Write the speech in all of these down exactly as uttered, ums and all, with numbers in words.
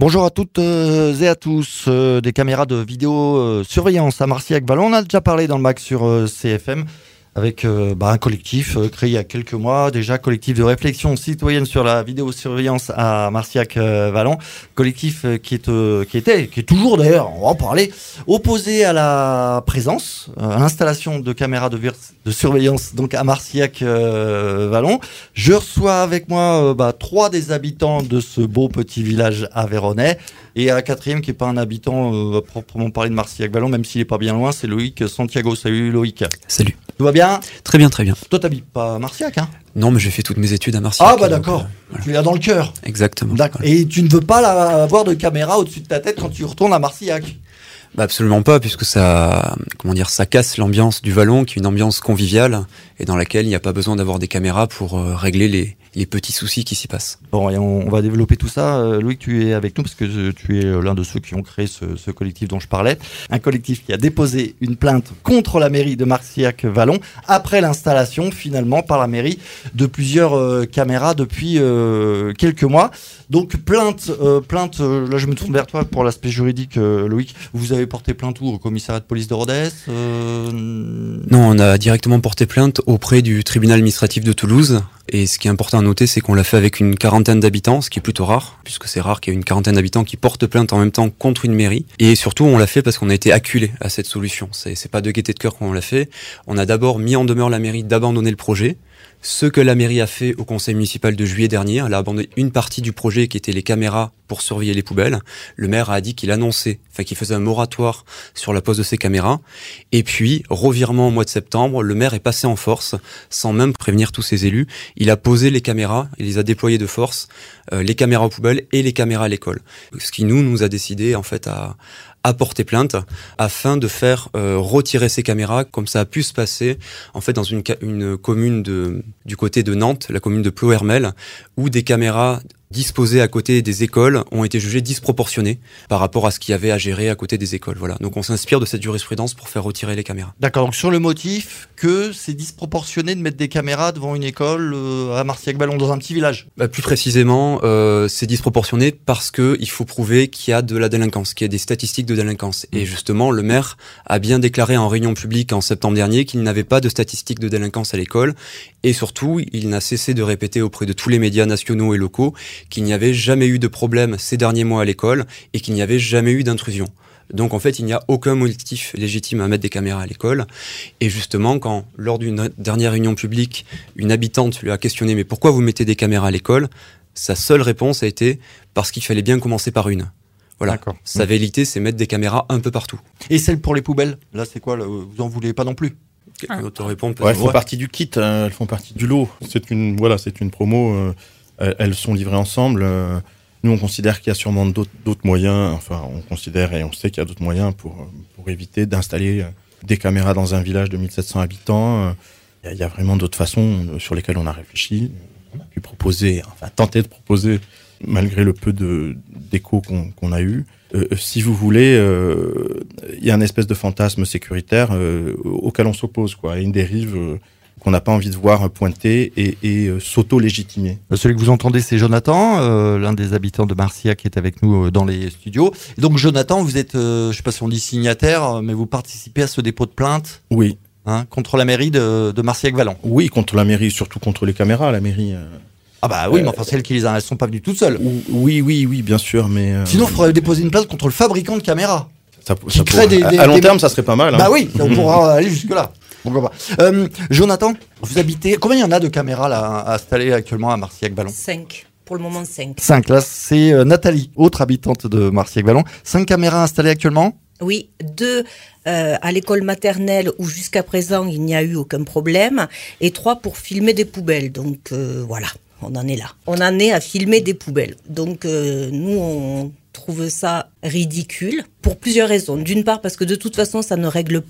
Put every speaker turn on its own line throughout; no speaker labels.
Bonjour à toutes euh, et à tous. Euh, des caméras de vidéosurveillance à Marcillac-Vallon. On a déjà parlé dans le Mac sur euh, C F M avec euh, bah, un collectif euh, créé il y a quelques mois, déjà collectif de réflexion citoyenne sur la vidéosurveillance à Marcillac-Vallon. Collectif euh, qui, est, euh, qui était, qui est toujours d'ailleurs, on va en parler, opposé à la présence, euh, à l'installation de caméras de, vir- de surveillance donc à Marcillac-Vallon. Je reçois avec moi euh, bah, trois des habitants de ce beau petit village aveyronnais. Et un quatrième qui n'est pas un habitant euh, à proprement parler de Marcillac-Vallon, même s'il n'est pas bien loin, c'est Loïc Santiago. Salut Loïc.
Salut.
Tout va bien ?
Très bien, très bien.
Toi, t'habites pas à Marcillac, hein ?
Non, mais j'ai fait toutes mes études à Marcillac.
Ah bah d'accord, euh, voilà. Tu l'as dans le cœur.
Exactement.
D'accord. Voilà. Et tu ne veux pas la, avoir de caméra au-dessus de ta tête quand tu retournes à Marcillac ?
Bah absolument pas, puisque ça, comment dire, ça casse l'ambiance du Vallon, qui est une ambiance conviviale et dans laquelle il n'y a pas besoin d'avoir des caméras pour euh, régler les, les petits soucis qui s'y passent.
Bon, et on, on va développer tout ça. Euh, Loïc, tu es avec nous parce que tu es l'un de ceux qui ont créé ce, ce collectif dont je parlais. Un collectif qui a déposé une plainte contre la mairie de Marcillac-Vallon après l'installation finalement par la mairie de plusieurs euh, caméras depuis euh, quelques mois. Donc plainte, euh, plainte. Euh, là, je me tourne vers toi pour l'aspect juridique, euh, Loïc. Vous avez porté plainte où ? Au commissariat de police de Rodez euh...
Non, on a directement porté plainte auprès du tribunal administratif de Toulouse. Et ce qui est important à noter, c'est qu'on l'a fait avec une quarantaine d'habitants, ce qui est plutôt rare, puisque c'est rare qu'il y ait une quarantaine d'habitants qui portent plainte en même temps contre une mairie. Et surtout, on l'a fait parce qu'on a été acculé à cette solution. C'est, c'est pas de gaieté de cœur qu'on l'a fait. On a d'abord mis en demeure la mairie d'abandonner le projet. Ce que la mairie a fait au conseil municipal de juillet dernier, elle a abandonné une partie du projet qui était les caméras pour surveiller les poubelles. Le maire a dit qu'il annonçait, enfin qu'il faisait un moratoire sur la pose de ces caméras. Et puis, revirement au mois de septembre, le maire est passé en force, sans même prévenir tous ses élus. Il a posé les caméras, il les a déployées de force, euh, les caméras aux poubelles et les caméras à l'école. Ce qui nous, nous a décidé en fait à... à porter plainte afin de faire euh, retirer ces caméras comme ça a pu se passer en fait dans une, une commune de, du côté de Nantes, la commune de Ploërmel, où des caméras disposées à côté des écoles ont été jugées disproportionnées par rapport à ce qu'il y avait à gérer à côté des écoles. Voilà. Donc on s'inspire de cette jurisprudence pour faire retirer les caméras.
D'accord, donc sur le motif que c'est disproportionné de mettre des caméras devant une école euh, à Marcillac-Vallon, dans un petit village.
Bah, plus précisément, euh, c'est disproportionné parce qu'il faut prouver qu'il y a de la délinquance, qu'il y a des statistiques de délinquance. Mmh. Et justement, le maire a bien déclaré en réunion publique en septembre dernier qu'il n'avait pas de statistiques de délinquance à l'école. Et surtout, il n'a cessé de répéter auprès de tous les médias nationaux et locaux qu'il n'y avait jamais eu de problème ces derniers mois à l'école et qu'il n'y avait jamais eu d'intrusion. Donc en fait, il n'y a aucun motif légitime à mettre des caméras à l'école. Et justement, quand lors d'une dernière réunion publique, une habitante lui a questionné « Mais pourquoi vous mettez des caméras à l'école ?» Sa seule réponse a été « Parce qu'il fallait bien commencer par une ». Voilà. D'accord. Sa vérité, c'est mettre des caméras un peu partout.
Et celle pour les poubelles, là c'est quoi là, vous en voulez pas non plus?
Quelqu'un d'autre répond peut-être.
Ouais, elles font partie du kit, hein, elles font partie du lot. C'est une, voilà, c'est une promo, euh, elles sont livrées ensemble. Euh, nous, on considère qu'il y a sûrement d'autres, d'autres moyens, enfin, on considère et on sait qu'il y a d'autres moyens pour, pour éviter d'installer des caméras dans un village de mille sept cents habitants. Il y a, il y a vraiment d'autres façons sur lesquelles on a réfléchi. On a pu proposer, enfin, tenter de proposer, malgré le peu de, d'écho qu'on, qu'on a eu. Euh, si vous voulez, euh, il y a un espèce de fantasme sécuritaire euh, auquel on s'oppose, quoi, et une dérive euh, qu'on n'a pas envie de voir pointer et, et euh, s'auto-légitimer.
Celui que vous entendez, c'est Jonathan, euh, l'un des habitants de Marcillac qui est avec nous euh, dans les studios. Et donc Jonathan, vous êtes, euh, je ne sais pas si on dit signataire, mais vous participez à ce dépôt de plainte.
Oui.
Hein, contre la mairie de, de Marcillac-Vallon.
Oui, contre la mairie, surtout contre les caméras, la mairie. Euh...
Ah bah oui, euh, mais enfin celles qui les ont, elles sont pas venues toutes seules.
Oui, oui, oui, bien sûr, mais... Euh...
Sinon, il faudrait déposer une plainte contre le fabricant de caméras.
Ça, qui ça crée pourra, des, des, à long des... terme, ça serait pas mal. Hein.
Bah oui, on pourra aller jusque-là. Pourquoi pas. Euh, Jonathan, vous habitez... Combien il y en a de caméras là, installées actuellement à Marcillac-Vallon ?
Cinq. Pour le moment, cinq.
Cinq, là, c'est euh, Nathalie, autre habitante de Marcillac-Vallon. Cinq caméras installées actuellement ?
Oui, deux euh, à l'école maternelle où jusqu'à présent il n'y a eu aucun problème, et trois pour filmer des poubelles. Donc euh, voilà, on en est là. On en est à filmer des poubelles. Donc euh, nous, on trouve ça ridicule pour plusieurs raisons. D'une part parce que de toute façon, ça ne règle pas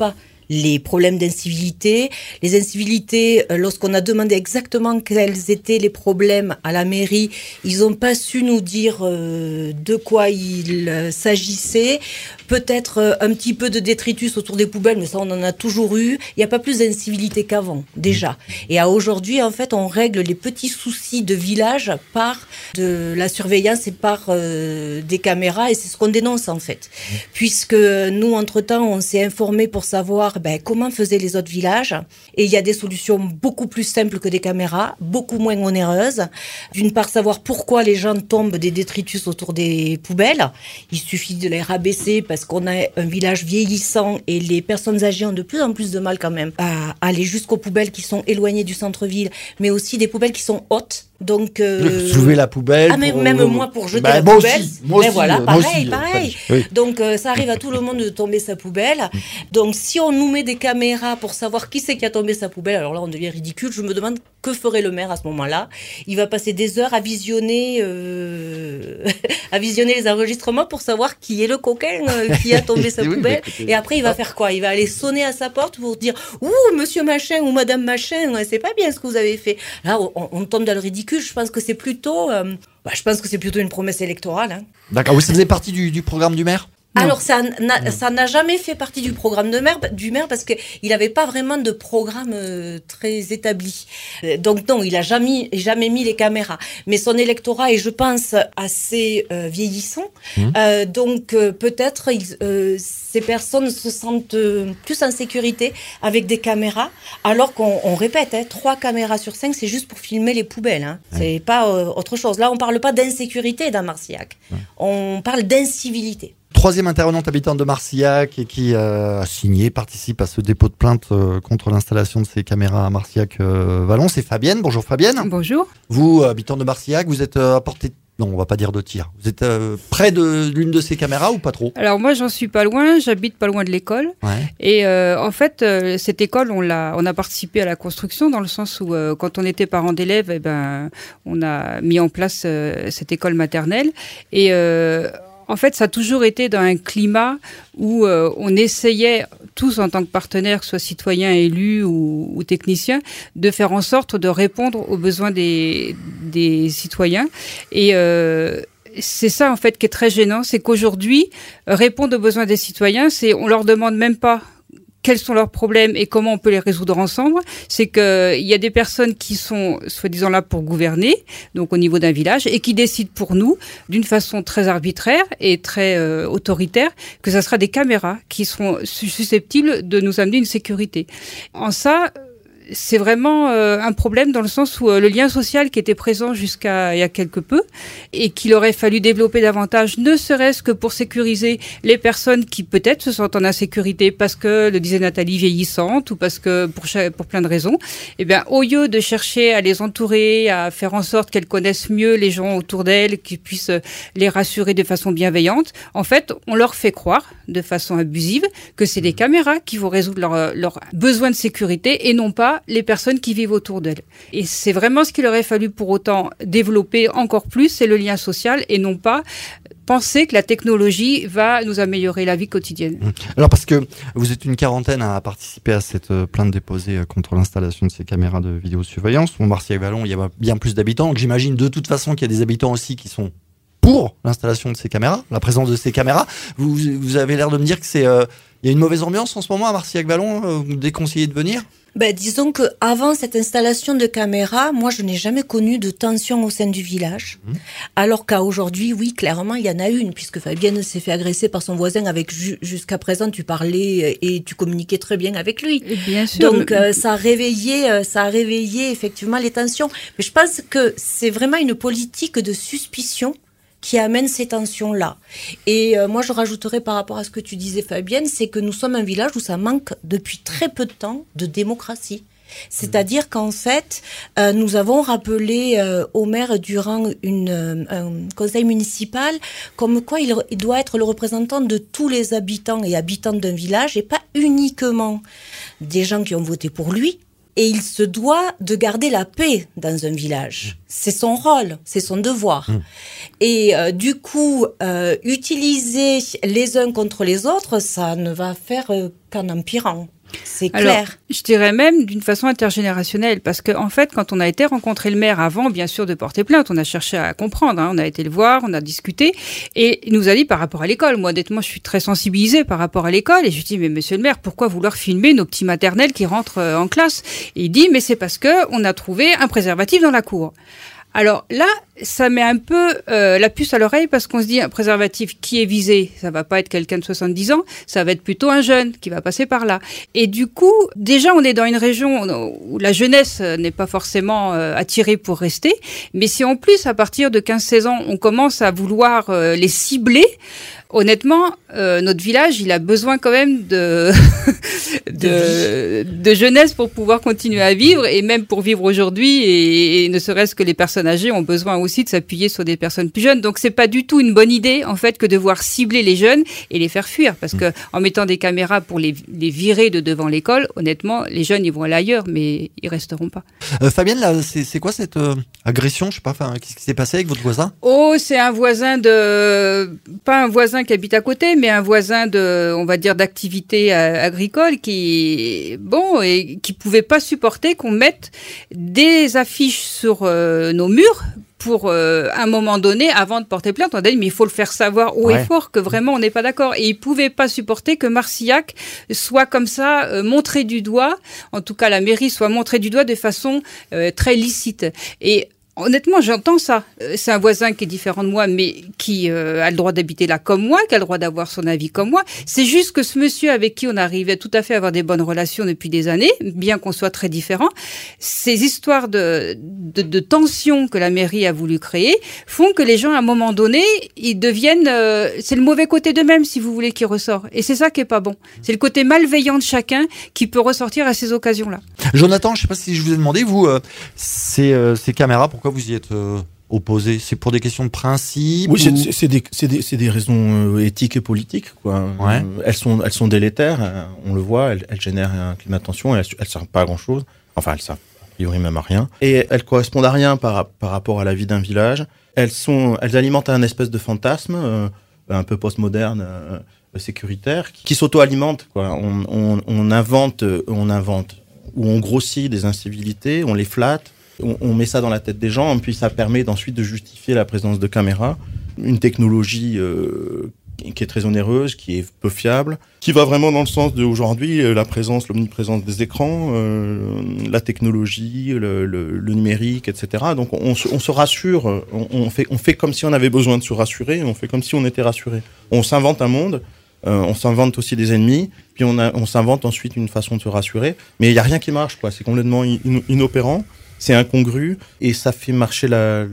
les problèmes d'incivilité. Les incivilités, euh, lorsqu'on a demandé exactement quels étaient les problèmes à la mairie, ils n'ont pas su nous dire euh, de quoi il euh, s'agissait. Peut-être euh, un petit peu de détritus autour des poubelles, mais ça on en a toujours eu. Il n'y a pas plus d'incivilité qu'avant, déjà. Et à aujourd'hui, en fait, on règle les petits soucis de village par de la surveillance et par euh, des caméras, et c'est ce qu'on dénonce en fait. Puisque nous, entre-temps, on s'est informé pour savoir ben, comment faisaient les autres villages, et il y a des solutions beaucoup plus simples que des caméras, beaucoup moins onéreuses. D'une part, savoir pourquoi les gens tombent des détritus autour des poubelles. Il suffit de les rabaisser parce qu'on a un village vieillissant et les personnes âgées ont de plus en plus de mal quand même à aller jusqu'aux poubelles qui sont éloignées du centre-ville, mais aussi des poubelles qui sont hautes. Donc, euh...
soulever la poubelle.
Ah, mais
pour...
même moi pour jeter
bah,
la
moi
poubelle.
Aussi, moi
mais
aussi,
voilà,
moi
pareil,
aussi,
pareil.
Oui.
Donc, euh, ça arrive à tout le monde de tomber sa poubelle. Donc, si on nous met des caméras pour savoir qui c'est qui a tombé sa poubelle, alors là, on devient ridicule. Je me demande que ferait le maire à ce moment-là. Il va passer des heures à visionner, euh... à visionner les enregistrements pour savoir qui est le coquin euh, qui a tombé sa
oui,
poubelle.
écoutez,
Et après, il va faire quoi? Il va aller sonner à sa porte pour dire « Ouh, monsieur machin ou madame machin, c'est pas bien ce que vous avez fait. » Là, on, on tombe dans le ridicule. Je pense que c'est plutôt... Euh, bah, je pense que c'est plutôt une promesse électorale. Hein.
D'accord, oui, ça faisait partie du, du programme du maire ?
Non. Alors ça n'a, ça n'a jamais fait partie du programme de maire, du maire parce que il n'avait pas vraiment de programme euh, très établi. Donc non, il a jamais jamais mis les caméras. Mais son électorat est, je pense, assez euh, vieillissant. Mmh. Euh, donc euh, peut-être il, euh, ces personnes se sentent euh, plus en sécurité avec des caméras, alors qu'on on répète, hein, trois caméras sur cinq, c'est juste pour filmer les poubelles. Hein. Mmh. C'est pas euh, autre chose. Là, on parle pas d'insécurité dans Marcillac. Mmh. On parle d'incivilité.
Troisième intervenante habitante de Marcillac et qui euh, a signé, participe à ce dépôt de plainte euh, contre l'installation de ces caméras à Marcillac-Vallon, euh, c'est Fabienne. Bonjour Fabienne.
Bonjour.
Vous, habitante de Marcillac, vous êtes euh, à portée... Non, on va pas dire de tir. Vous êtes euh, près de l'une de ces caméras ou pas trop ?
Alors moi, j'en suis pas loin. J'habite pas loin de l'école. Ouais. Et euh, en fait, euh, cette école, on l'a, on a participé à la construction dans le sens où, euh, quand on était parents d'élèves, eh ben, on a mis en place euh, cette école maternelle. Et euh, en fait, ça a toujours été dans un climat où euh, on essayait, tous en tant que partenaires, que ce soit citoyens, élus ou, ou techniciens, de faire en sorte de répondre aux besoins des, des citoyens. Et euh, c'est ça, en fait, qui est très gênant, c'est qu'aujourd'hui, répondre aux besoins des citoyens, c'est on leur demande même pas quels sont leurs problèmes et comment on peut les résoudre ensemble. C'est que il y a des personnes qui sont soi-disant là pour gouverner, donc au niveau d'un village, et qui décident pour nous, d'une façon très arbitraire et très euh, autoritaire, que ça sera des caméras qui seront susceptibles de nous amener une sécurité. En ça, c'est vraiment euh, un problème dans le sens où euh, le lien social qui était présent jusqu'à il y a quelque peu et qu'il aurait fallu développer davantage, ne serait-ce que pour sécuriser les personnes qui peut-être se sentent en insécurité parce que, le disait Nathalie, vieillissantes ou parce que pour, pour plein de raisons, eh bien, au lieu de chercher à les entourer, à faire en sorte qu'elles connaissent mieux les gens autour d'elles, qu'ils puissent les rassurer de façon bienveillante, en fait, on leur fait croire de façon abusive que c'est des caméras qui vont résoudre leurs leur besoins de sécurité et non pas les personnes qui vivent autour d'elles. Et c'est vraiment ce qu'il aurait fallu pour autant développer encore plus, c'est le lien social et non pas penser que la technologie va nous améliorer la vie quotidienne.
Alors parce que vous êtes une quarantaine à participer à cette plainte déposée contre l'installation de ces caméras de vidéosurveillance. Au Marcillac-Vallon, il y a bien plus d'habitants, donc j'imagine de toute façon qu'il y a des habitants aussi qui sont pour l'installation de ces caméras, la présence de ces caméras. Vous, vous avez l'air de me dire que c'est, euh, il y a une mauvaise ambiance en ce moment à Marcillac-Vallon, euh, vous déconseillez de venir ?
Ben, disons que avant cette installation de caméras, moi je n'ai jamais connu de tension au sein du village. Mmh. Alors qu'à aujourd'hui, oui, clairement, il y en a une, puisque Fabienne s'est fait agresser par son voisin avec ju- jusqu'à présent tu parlais et tu communiquais très bien avec lui.
Et bien sûr.
Donc euh, ça a réveillé, ça a réveillé effectivement les tensions. Mais je pense que c'est vraiment une politique de suspicion qui amène ces tensions-là. Et euh, moi, je rajouterais par rapport à ce que tu disais, Fabienne, c'est que nous sommes un village où ça manque depuis très peu de temps de démocratie. C'est-à-dire qu'en fait, euh, nous avons rappelé euh, au maire durant une, euh, un conseil municipal comme quoi il, il doit être le représentant de tous les habitants et habitantes d'un village et pas uniquement des gens qui ont voté pour lui. Et il se doit de garder la paix dans un village. C'est son rôle, c'est son devoir. Mmh. Et euh, du coup, euh, utiliser les uns contre les autres, ça ne va faire euh, qu'en empirant. C'est clair.
Alors, je dirais même d'une façon intergénérationnelle, parce qu'en en fait, quand on a été rencontrer le maire avant, bien sûr, de porter plainte, on a cherché à comprendre, hein, on a été le voir, on a discuté, et il nous a dit par rapport à l'école. Moi, honnêtement, je suis très sensibilisée par rapport à l'école, et je lui dis, mais monsieur le maire, pourquoi vouloir filmer nos petits maternels qui rentrent euh, en classe? Et il dit, mais c'est parce que on a trouvé un préservatif dans la cour. Alors là, ça met un peu euh, la puce à l'oreille parce qu'on se dit un préservatif qui est visé, ça va pas être quelqu'un de soixante-dix ans, ça va être plutôt un jeune qui va passer par là. Et du coup, déjà on est dans une région où la jeunesse n'est pas forcément euh, attirée pour rester, mais si en plus à partir de quinze seize ans, on commence à vouloir euh, les cibler, honnêtement, euh, notre village, il a besoin quand même de, de, de jeunesse pour pouvoir continuer à vivre et même pour vivre aujourd'hui. Et, et ne serait-ce que les personnes âgées ont besoin aussi de s'appuyer sur des personnes plus jeunes. Donc, c'est pas du tout une bonne idée, en fait, que de voir cibler les jeunes et les faire fuir. Parce que en mettant des caméras pour les, les virer de devant l'école, honnêtement, les jeunes, ils vont aller ailleurs, mais ils resteront pas.
Euh, Fabienne, là, c'est, c'est quoi cette euh, agression? Je sais pas, enfin, qu'est-ce qui s'est passé avec votre voisin?
Oh, c'est un voisin de, pas un voisin qui habite à côté, mais un voisin de, on va dire, d'activité euh, agricole qui, bon, et qui pouvait pas supporter qu'on mette des affiches sur euh, nos murs pour euh, un moment donné, avant de porter plainte, on a dit mais il faut le faire savoir haut
ouais.
et fort que vraiment on n'est pas d'accord. Et il pouvait pas supporter que Marcillac soit comme ça euh, montré du doigt, en tout cas la mairie soit montrée du doigt de façon euh, très licite. Et honnêtement, j'entends ça. C'est un voisin qui est différent de moi, mais qui euh, a le droit d'habiter là comme moi, qui a le droit d'avoir son avis comme moi. C'est juste que ce monsieur avec qui on arrivait tout à fait à avoir des bonnes relations depuis des années, bien qu'on soit très différents, ces histoires de, de, de tension que la mairie a voulu créer font que les gens, à un moment donné, ils deviennent... Euh, c'est le mauvais côté d'eux-mêmes, si vous voulez, qui ressort. Et c'est ça qui est pas bon. C'est le côté malveillant de chacun qui peut ressortir à ces occasions-là.
Jonathan, je sais pas si je vous ai demandé, vous, euh, ces, euh, ces caméras, pourquoi vous y êtes euh, opposé? C'est pour des questions de principe?
Oui,
ou...
c'est, c'est, des, c'est, des, c'est des raisons euh, éthiques et politiques, quoi.
Ouais.
Euh, elles sont, elles sont délétères, euh, on le voit, elles, elles génèrent un climat de tension, elles, elles servent pas à grand chose. Enfin, elles servent a priori même à rien. Et elles correspondent à rien par, par rapport à la vie d'un village. Elles sont, elles alimentent un espèce de fantasme, euh, un peu postmoderne, euh, sécuritaire, qui, qui s'auto-alimente, quoi. On, on, on invente, on invente, ou on grossit des incivilités, on les flatte. On, on met ça dans la tête des gens, et puis ça permet ensuite de justifier la présence de caméras. Une technologie euh, qui est très onéreuse, qui est peu fiable, qui va vraiment dans le sens d'aujourd'hui, la présence, l'omniprésence des écrans, euh, la technologie, le, le, le numérique, et cetera. Donc on, on se rassure, on, on, fait, on fait comme si on avait besoin de se rassurer, on fait comme si on était rassuré. On s'invente un monde, euh, on s'invente aussi des ennemis, puis on, a, on s'invente ensuite une façon de se rassurer, mais il n'y a rien qui marche, quoi. C'est complètement in, inopérant. C'est incongru et ça fait marcher la,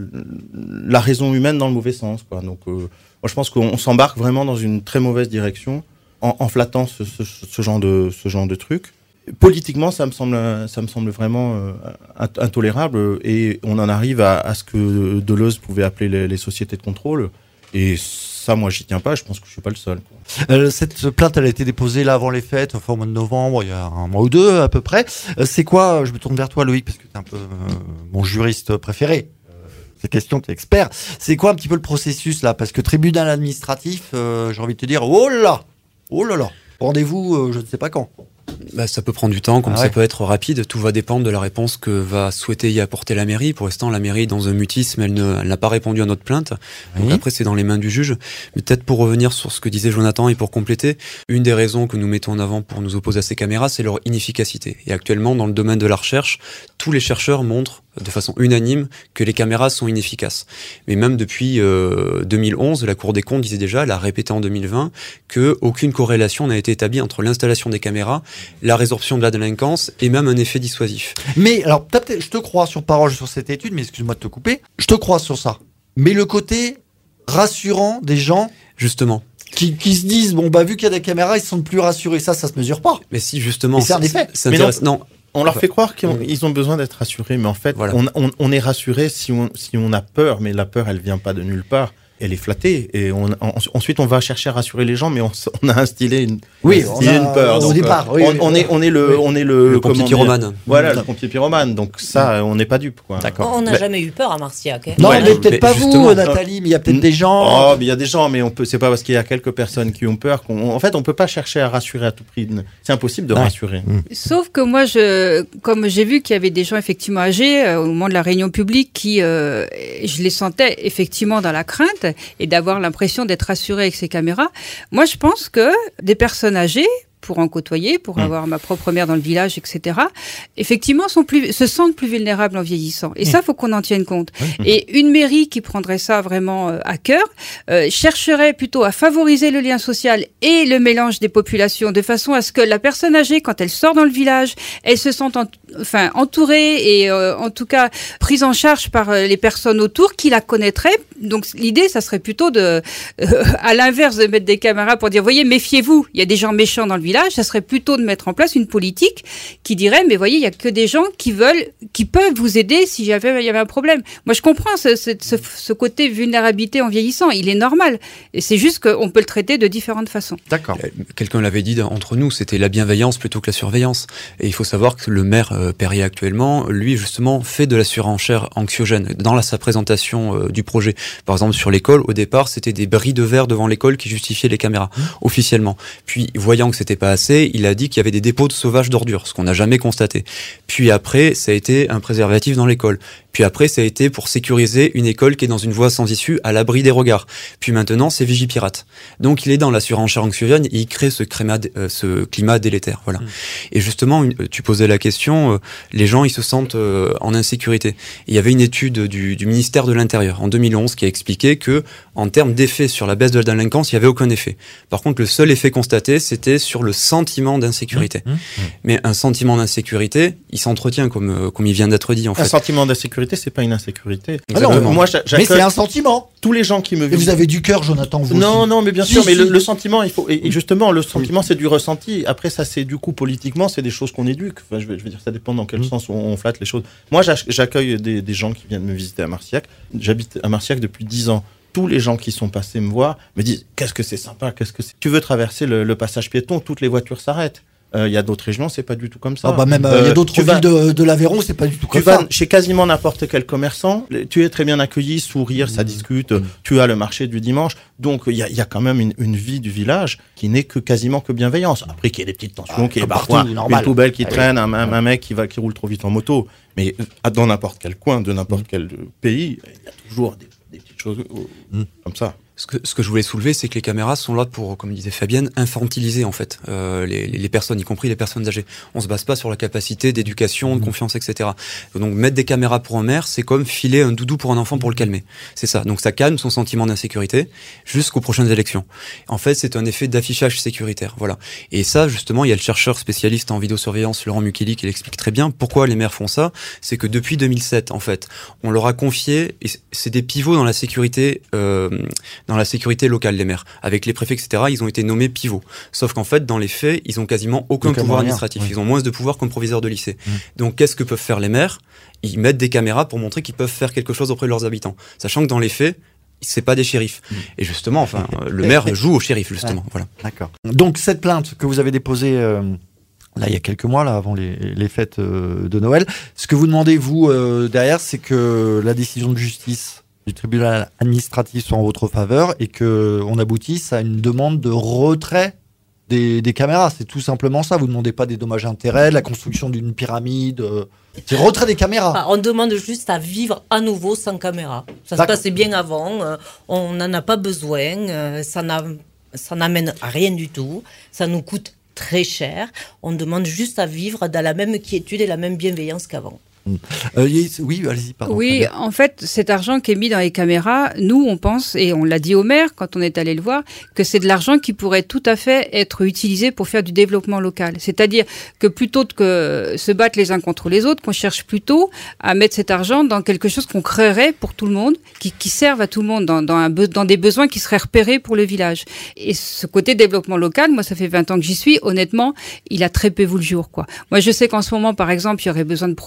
la raison humaine dans le mauvais sens, quoi. Donc, euh, moi, je pense qu'on s'embarque vraiment dans une très mauvaise direction en, en flattant ce, ce, ce genre de, ce genre de truc. Politiquement, ça me semble, ça me semble vraiment euh, intolérable et on en arrive à, à ce que Deleuze pouvait appeler les, les sociétés de contrôle. Et ça, moi, j'y tiens pas. Je pense que je suis pas le seul, quoi.
Euh, cette plainte, elle a été déposée là avant les fêtes, enfin au mois de novembre, il y a un mois ou deux à peu près. Euh, c'est quoi? Je me tourne vers toi, Loïc, parce que t'es un peu euh, mon juriste préféré. Euh, ces questions, t'es expert. C'est quoi un petit peu le processus là? Parce que tribunal administratif, euh, j'ai envie de te dire, oh là, oh là là, rendez-vous, euh, je ne sais pas quand.
Bah, ça peut prendre du temps, comme ah ouais. ça peut être rapide. Tout va dépendre de la réponse que va souhaiter y apporter la mairie. Pour l'instant, la mairie est dans un mutisme, elle, ne, elle n'a pas répondu à notre plainte. Oui. Donc après, c'est dans les mains du juge. Mais peut-être pour revenir sur ce que disait Jonathan et pour compléter, une des raisons que nous mettons en avant pour nous opposer à ces caméras, c'est leur inefficacité. Et actuellement, dans le domaine de la recherche, tous les chercheurs montrent de façon unanime que les caméras sont inefficaces. Mais même depuis euh, deux mille onze, la Cour des comptes disait déjà, elle a répété en deux mille vingt, qu'aucune corrélation n'a été établie entre l'installation des caméras, la résorption de la délinquance et même un effet dissuasif.
Mais alors, peut-être, je te crois sur parole sur cette étude, mais excuse-moi de te couper, je te crois sur ça. Mais le côté rassurant des gens...
Justement.
Qui, qui se disent, bon, bah vu qu'il y a des caméras, ils se sentent plus rassurés. Ça, ça se mesure pas.
Mais si, justement...
Mais c'est un effet.
C'est intéressant. Non.
On leur fait croire qu'ils ont besoin d'être rassurés, mais en fait, voilà. on, on, on est rassuré si on, si on a peur, mais la peur, elle vient pas de nulle part. elle est flattée. Et on, on, ensuite, on va chercher à rassurer les gens, mais on, on a instillé une,
oui,
on a
instillé
a, une peur.
Au
donc,
départ,
euh,
oui,
on,
oui,
on, est, on est le,
oui.
on est le,
le pompier pyromane.
Voilà,
mmh.
le pompier pyromane. Donc ça, on n'est pas dupe, quoi.
D'accord.
On n'a
mais,
jamais eu peur à Marciac. Hein.
Non,
ouais,
mais peut-être
mais
pas
justement,
vous, Nathalie, mais il y a peut-être des gens.
Oh, mais il y a des gens, mais on peut. C'est pas parce qu'il y a quelques personnes qui ont peur qu'on. En fait, on peut pas chercher à rassurer à tout prix. C'est impossible de
ouais.
rassurer.
Mmh.
Sauf que moi, je, comme j'ai vu qu'il y avait des gens effectivement âgés euh, au moment de la réunion publique qui, euh, je les sentais effectivement dans la crainte et d'avoir l'impression d'être rassurés avec ces caméras. Moi, je pense que des personnes âgées, pour en côtoyer, pour mmh. avoir ma propre mère dans le village, et cetera, effectivement, sont plus, se sentent plus vulnérables en vieillissant. Et mmh. ça, faut qu'on en tienne compte. Mmh. Et une mairie qui prendrait ça vraiment euh, à cœur, euh, chercherait plutôt à favoriser le lien social et le mélange des populations, de façon à ce que la personne âgée, quand elle sort dans le village, elle se sente en, enfin, entourée et euh, en tout cas prise en charge par euh, les personnes autour qui la connaîtraient. Donc l'idée, ça serait plutôt de, euh, à l'inverse de mettre des caméras pour dire, voyez, méfiez-vous, il y a des gens méchants dans le village. Ça serait plutôt de mettre en place une politique qui dirait, mais voyez, il y a que des gens qui veulent, qui peuvent vous aider si j'avais, il y avait un problème. Moi, je comprends ce, ce, ce, ce côté vulnérabilité en vieillissant. Il est normal. Et c'est juste qu'on peut le traiter de différentes façons.
D'accord.
Quelqu'un l'avait dit entre nous, c'était la bienveillance plutôt que la surveillance. Et il faut savoir que le maire euh, Perrier actuellement, lui, justement, fait de la surenchère anxiogène dans la, sa présentation euh, du projet. Par exemple, sur l'école, au départ, c'était des bris de verre devant l'école qui justifiaient les caméras, mmh. officiellement. Puis, voyant que c'était pas assez, il a dit qu'il y avait des dépôts de sauvages d'ordures, ce qu'on n'a jamais constaté. Puis après, ça a été un préservatif dans l'école. Puis après, ça a été pour sécuriser une école qui est dans une voie sans issue, à l'abri des regards. Puis maintenant, c'est Vigipirate. Donc il est dans la surenchère anxiogène et il crée ce, créma, euh, ce climat délétère. Voilà. Mmh. Et justement, une, tu posais la question, euh, les gens, ils se sentent euh, en insécurité. Et il y avait une étude du, du ministère de l'Intérieur en deux mille onze qui a expliqué que, en termes d'effet sur la baisse de la délinquance, il n'y avait aucun effet. Par contre, le seul effet constaté, c'était sur le sentiment d'insécurité. Mmh. Mmh. Mais un sentiment d'insécurité, il s'entretient comme, euh, comme il vient d'être dit, en fait.
Un sentiment d'insécurité, c'est pas une insécurité.
Ah non,
moi,
mais c'est un sentiment.
Tous les gens qui me
et vous avez du cœur, Jonathan. Vous
non,
aussi.
non, mais bien
si,
sûr.
si.
Mais le, le sentiment, il faut. Et justement, le sentiment, c'est du ressenti. Après, ça, c'est du coup politiquement, c'est des choses qu'on éduque. Enfin, je veux, je veux dire, ça dépend dans quel mmh. sens on, on flatte les choses. Moi, j'accueille des, des gens qui viennent me visiter à Marciac. J'habite à Marciac depuis dix ans. Tous les gens qui sont passés me voir me disent qu'est-ce que c'est sympa, qu'est-ce que c'est. Tu veux traverser le, le passage piéton, toutes les voitures s'arrêtent. Il euh, y a d'autres régions, c'est pas du tout comme ça.
Ah bah même il euh, y a d'autres villes vas, de, de l'Aveyron, c'est pas du tout comme
tu ça. Tu vas
ça.
chez quasiment n'importe quel commerçant, tu es très bien accueilli, sourire, mmh. ça discute. Mmh. Tu as le marché du dimanche, donc il y a, y a quand même une, une vie du village qui n'est que quasiment que bienveillance. Après qu'il y ait des petites tensions, ah, qu'il y ait parfois une poubelle qui ah, traîne, oui. un, un mec qui va qui roule trop vite en moto, mais dans n'importe quel coin de n'importe mmh. quel pays, il y a toujours des, des petites choses mmh. comme ça.
Ce que, ce que je voulais soulever, c'est que les caméras sont là pour, comme disait Fabienne, infantiliser en fait euh, les, les personnes, y compris les personnes âgées. On se base pas sur la capacité d'éducation, de confiance, et cetera. Donc mettre des caméras pour un maire, c'est comme filer un doudou pour un enfant pour le calmer. C'est ça. Donc ça calme son sentiment d'insécurité jusqu'aux prochaines élections. En fait, c'est un effet d'affichage sécuritaire. Voilà. Et ça, justement, il y a le chercheur spécialiste en vidéosurveillance, Laurent Mukeli, qui l'explique très bien. Pourquoi les maires font ça ? C'est que depuis deux mille sept, en fait, on leur a confié, et c'est des pivots dans la sécurité. Euh, dans la sécurité locale des maires. Avec les préfets, et cetera, ils ont été nommés pivots. Sauf qu'en fait, dans les faits, ils ont quasiment aucun pouvoir moyen. administratif. Oui. Ils ont moins de pouvoir qu'un proviseur de lycée. Mmh. Donc, qu'est-ce que peuvent faire les maires ? Ils mettent des caméras pour montrer qu'ils peuvent faire quelque chose auprès de leurs habitants. Sachant que dans les faits, c'est pas des shérifs. Mmh. Et justement, enfin, le maire joue au shérif, justement. Ouais. Voilà.
D'accord. Donc, cette plainte que vous avez déposée euh, là, il y a quelques mois, là, avant les, les fêtes euh, de Noël, ce que vous demandez, vous, euh, derrière, c'est que la décision de justice du tribunal administratif soit en votre faveur et qu'on aboutisse à une demande de retrait des, des caméras. C'est tout simplement ça. Vous ne demandez pas des dommages et intérêts, la construction d'une pyramide. Euh, c'est retrait des caméras.
Ah, on demande juste à vivre à nouveau sans caméra. Ça se passait bien avant. Euh, on n'en a pas besoin. Euh, ça, n'a, ça n'amène à rien du tout. Ça nous coûte très cher. On demande juste à vivre dans la même quiétude et la même bienveillance qu'avant.
Euh, oui, allez-y, pardon.
Oui, en fait, cet argent qui est mis dans les caméras, nous, on pense, et on l'a dit au maire quand on est allé le voir, que c'est de l'argent qui pourrait tout à fait être utilisé pour faire du développement local. C'est-à-dire que plutôt que se battre les uns contre les autres, qu'on cherche plutôt à mettre cet argent dans quelque chose qu'on créerait pour tout le monde, qui, qui serve à tout le monde, dans, dans, un, dans des besoins qui seraient repérés pour le village. Et ce côté développement local, moi, ça fait vingt ans que j'y suis, honnêtement, il a très peu vu le jour, quoi. Moi, je sais qu'en ce moment, par exemple, il y aurait besoin de projets pour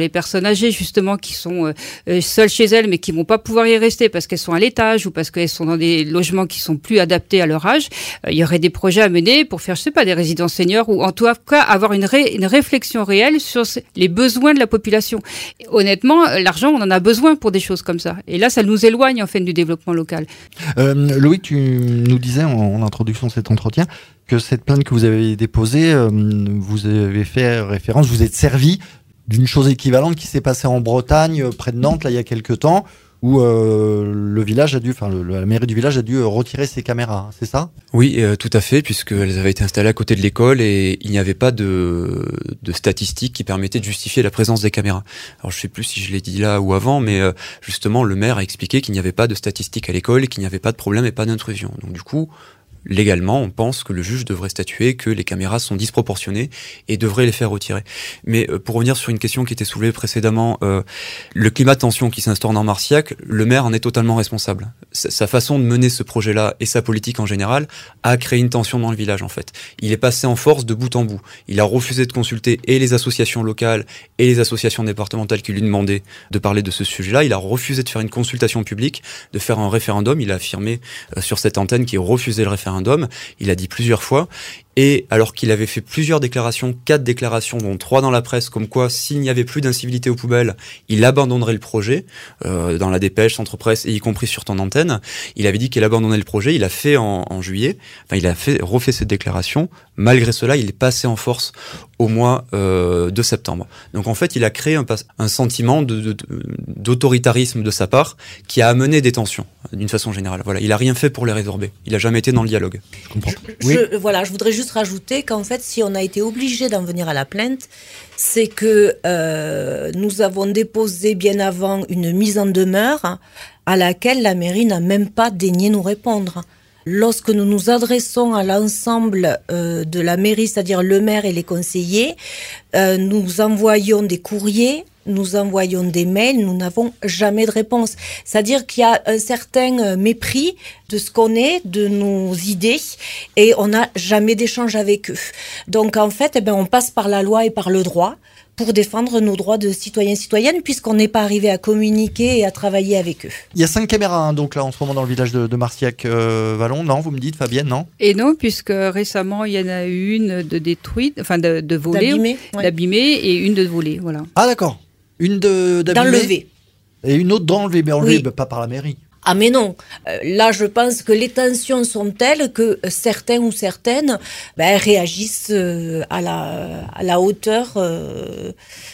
les personnes âgées justement qui sont euh, seules chez elles mais qui vont pas pouvoir y rester parce qu'elles sont à l'étage ou parce qu'elles sont dans des logements qui sont plus adaptés à leur âge. Euh, il y aurait des projets à mener pour faire, je sais pas, des résidences seniors ou en tout cas avoir une, ré, une réflexion réelle sur les besoins de la population. Et honnêtement, l'argent, on en a besoin pour des choses comme ça. Et là, ça nous éloigne en fait du développement local.
Euh, Loïc, tu nous disais en, en introduction de cet entretien que cette plainte que vous avez déposée, euh, vous avez fait référence, vous êtes servi d'une chose équivalente qui s'est passée en Bretagne, près de Nantes, là, il y a quelques temps, où euh, le village a dû, enfin le, la mairie du village a dû retirer ses caméras, c'est ça ?
Oui, euh, tout à fait, puisqu'elles avaient été installées à côté de l'école et il n'y avait pas de, de statistiques qui permettaient de justifier la présence des caméras. Alors je sais plus si je l'ai dit là ou avant, mais euh, justement le maire a expliqué qu'il n'y avait pas de statistiques à l'école et qu'il n'y avait pas de problème et pas d'intrusion. Donc du coup, légalement, on pense que le juge devrait statuer que les caméras sont disproportionnées et devrait les faire retirer. Mais euh, pour revenir sur une question qui était soulevée précédemment, euh, le climat de tension qui s'instaure dans Marciac, le maire en est totalement responsable. Sa, sa façon de mener ce projet-là et sa politique en général a créé une tension dans le village en fait. Il est passé en force de bout en bout. Il a refusé de consulter et les associations locales et les associations départementales qui lui demandaient de parler de ce sujet-là. Il a refusé de faire une consultation publique, de faire un référendum. Il a affirmé euh, sur cette antenne qu'il refusait le référendum. Il a dit plusieurs fois, et alors qu'il avait fait plusieurs déclarations, quatre déclarations, dont trois dans la presse, comme quoi s'il n'y avait plus d'incivilité aux poubelles, il abandonnerait le projet, euh, dans la dépêche, Centre Presse, et y compris sur ton antenne. Il avait dit qu'il abandonnait le projet, il l'a fait en, en juillet, enfin il a fait, refait cette déclaration. Malgré cela, il est passé en force au mois euh, de septembre. Donc en fait, il a créé un, un sentiment de, de, de, d'autoritarisme de sa part qui a amené des tensions, d'une façon générale. Voilà, il a rien fait pour les résorber. Il a jamais été dans le dialogue.
Je comprends.
Je,
Oui.
je, voilà, je voudrais juste rajouter qu'en fait, si on a été obligé d'en venir à la plainte, c'est que euh, nous avons déposé bien avant une mise en demeure à laquelle la mairie n'a même pas daigné nous répondre. Lorsque nous nous adressons à l'ensemble euh, de la mairie, c'est-à-dire le maire et les conseillers, euh, nous envoyons des courriers, nous envoyons des mails, nous n'avons jamais de réponse. C'est-à-dire qu'il y a un certain mépris de ce qu'on est, de nos idées, et on n'a jamais d'échange avec eux. Donc en fait, eh ben, on passe par la loi et par le droit pour défendre nos droits de citoyens et citoyennes, puisqu'on n'est pas arrivé à communiquer et à travailler avec eux.
Il y a cinq caméras hein, donc là en ce moment dans le village de, de Marciac-Vallon, euh, non, vous me dites Fabienne, non ?
Et non, puisque récemment il y en a eu une de détruite, enfin de, de volée,
D'abîmée, ouais.
d'abîmée et une de volée, voilà.
Ah d'accord, une de d'abîmée
D'enlever.
et une autre d'enlever, mais enlever
Oui.
bah, pas par la mairie.
Ah mais non, euh, là je pense que les tensions sont telles que certains ou certaines ben, réagissent euh, à, la, à la hauteur euh,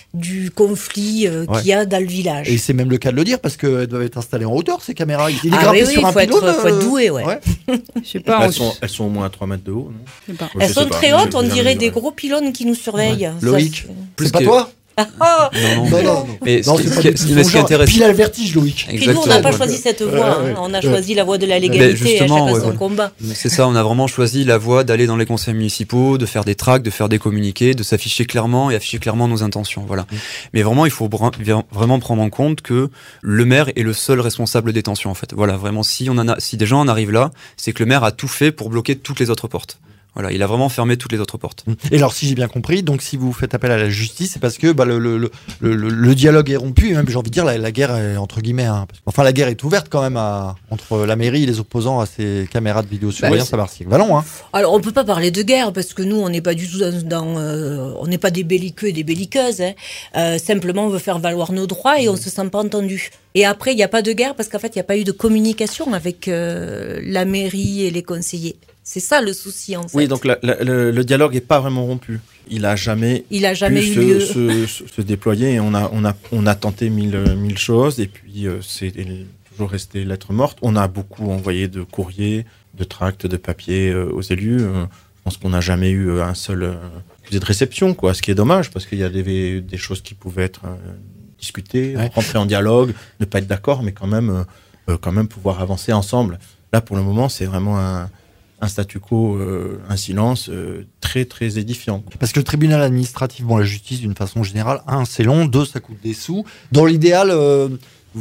du conflit euh,
Ouais.
qu'il y a dans le village.
Et c'est même le cas de le dire parce qu'elles doivent être installées en hauteur ces caméras. Il est
Ah
grimpé
oui, oui,
sur un
faut être-
pylône.
faut être doué, ouais.
Je sais pas, on-
Elles sont, elles sont au moins à trois mètres de haut, non
je sais pas.
Ouais,
Elles
je
sont
sais pas,
très
j'ai-
hautes, on
j'ai
dirait
jamais
des
vu, ouais.
gros pylônes qui nous surveillent. Ça,
Loïc,
c'est-
c'est pas
que-
toi ?
Ah,
Non,
Non, non, non.
Mais
Non,
ce qui,
c'est
ce
pas
qui-
du tout
mais
son
ce qui est
genre.
intéressant,
Puis il a le vertige, Loïc.
Puis nous, on n'a pas
Ouais.
choisi cette voie,
Ouais,
hein. on a
ouais.
choisi la voie de la
Mais
légalité, à
justement,
chacun
ouais,
son
voilà.
combat.
c'est ça, on a vraiment choisi la voie d'aller dans les conseils municipaux, de faire des tracts, de faire des communiqués, de s'afficher clairement et afficher clairement nos intentions. Voilà.
Mmh.
Mais vraiment, il faut bra- vraiment prendre en compte que le maire est le seul responsable des tensions. En fait, voilà, vraiment, si on en a, si des gens en arrivent là, c'est que le maire a tout fait pour bloquer toutes les autres portes. Voilà, il a vraiment fermé toutes les autres portes.
Et alors, si j'ai bien compris, donc si vous faites appel à la justice, c'est parce que bah, le, le, le, le, le dialogue est rompu, et même j'ai envie de dire la, la guerre est entre guillemets. Hein, parce que- enfin, la guerre est ouverte quand même à, entre la mairie et les opposants à ces caméras de vidéosurveillance
Bah,
à Marciac-Vallon. Hein.
Alors, on peut pas parler de guerre parce que nous, on n'est pas du tout dans, dans, euh, on n'est pas des belliqueux et des belliqueuses. Hein. Euh, simplement, on veut faire valoir nos droits et on se sent pas entendu. Et après, il n'y a pas de guerre parce qu'en fait, il n'y a pas eu de communication avec euh, la mairie et les conseillers. C'est ça le souci en fait.
Oui, donc la- la- le, le dialogue n'est pas vraiment rompu. Il a jamais,
il a jamais
pu
eu
se,
lieu.
se, se- se déployer. Et on a, on a, on a tenté mille, euh, mille choses et puis euh, c'est toujours resté lettre morte. On a beaucoup envoyé de courriers, de tracts, de papiers euh, aux élus. Euh, je pense qu'on n'a jamais eu euh, un seul euh, accusé de réception, quoi. Ce qui est dommage parce qu'il y a des, des choses qui pouvaient être euh, discutées,
Ouais.
rentrer en dialogue, ne pas être d'accord, mais quand même, euh, euh, quand même pouvoir avancer ensemble. Là, pour le moment, c'est vraiment un un statu quo, euh, un silence euh, très très édifiant.
Parce que le tribunal administratif, bon, la justice d'une façon générale, un, c'est long, deux, ça coûte des sous. Dans l'idéal, euh,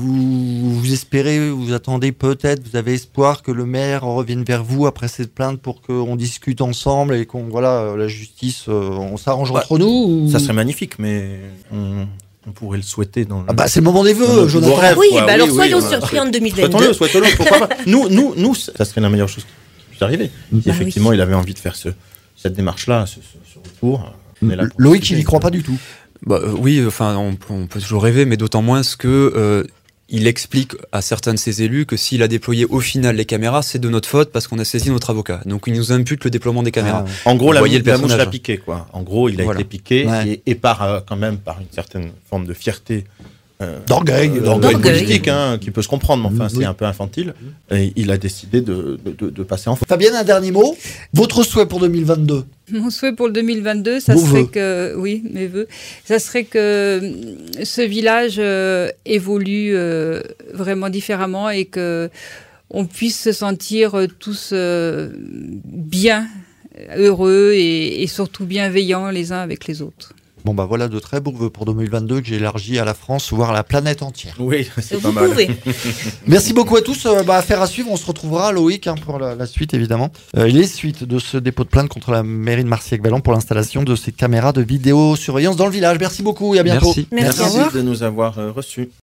vous, vous espérez, vous attendez peut-être, vous avez espoir que le maire revienne vers vous après cette plainte pour qu'on discute ensemble et qu'on, voilà, la justice, euh, on s'arrange
Bah,
entre nous ou...
Ça serait magnifique, mais on, on pourrait le souhaiter dans le...
Ah bah c'est le moment des vœux, Jonathan.
Rêve,
oui,
quoi.
bah alors
oui,
soyons
oui,
surpris
bah,
en deux mille vingt-deux.
Souhaitons-le, souhaitons-le, pourquoi pas. Nous, nous, nous, ça serait la meilleure chose qui puisse arriver. Si
Bah
effectivement
oui.
il avait envie de faire ce, cette démarche-là, ce, ce, ce retour... on est là pour
Loïc,
discuter.
il y croit pas du tout.
Bah, euh, oui, enfin, on, peut- on peut toujours rêver, mais d'autant moins que euh, il explique à certains de ses élus que s'il a déployé au final les caméras, c'est de notre faute parce qu'on a saisi notre avocat. Donc il nous impute le déploiement des caméras.
Ah, ouais.
En gros, la,
Voyez
mou-
le
la mouche l'a
personnage.
piqué, quoi. En gros, il a
Voilà.
été piqué
Ouais.
et, et par euh, quand même par une certaine forme de fierté, euh,
D'orgueil,
euh,
d'orgueil.
politique, hein, qui peut se comprendre, mais enfin,
Oui.
c'est un peu infantile. Et il a décidé de, de, de, de passer en force.
Fabienne, un dernier mot. Votre souhait pour deux mille vingt-deux?
Mon souhait pour le deux mille vingt-deux, ça
Vos
serait
vœux.
que, oui, mes vœux, ça serait que euh, ce village euh, évolue euh, vraiment différemment et que on puisse se sentir euh, tous euh, bien, heureux et, et surtout bienveillants les uns avec les autres.
Bon bah voilà de très beaux vœux pour deux mille vingt-deux que j'ai élargi à la France, voire à la planète entière.
Oui, c'est pas
Vous
mal.
pouvez.
Merci beaucoup à tous. Euh, bah, affaire à suivre. On se retrouvera, Loïc, hein, pour la, la suite, évidemment. Euh, les suites de ce dépôt de plainte contre la mairie de Marcillac-Vallon pour l'installation de ces caméras de vidéosurveillance dans le village. Merci beaucoup et à bientôt.
Merci.
Merci.
Merci
Au revoir.
de nous avoir euh, reçus.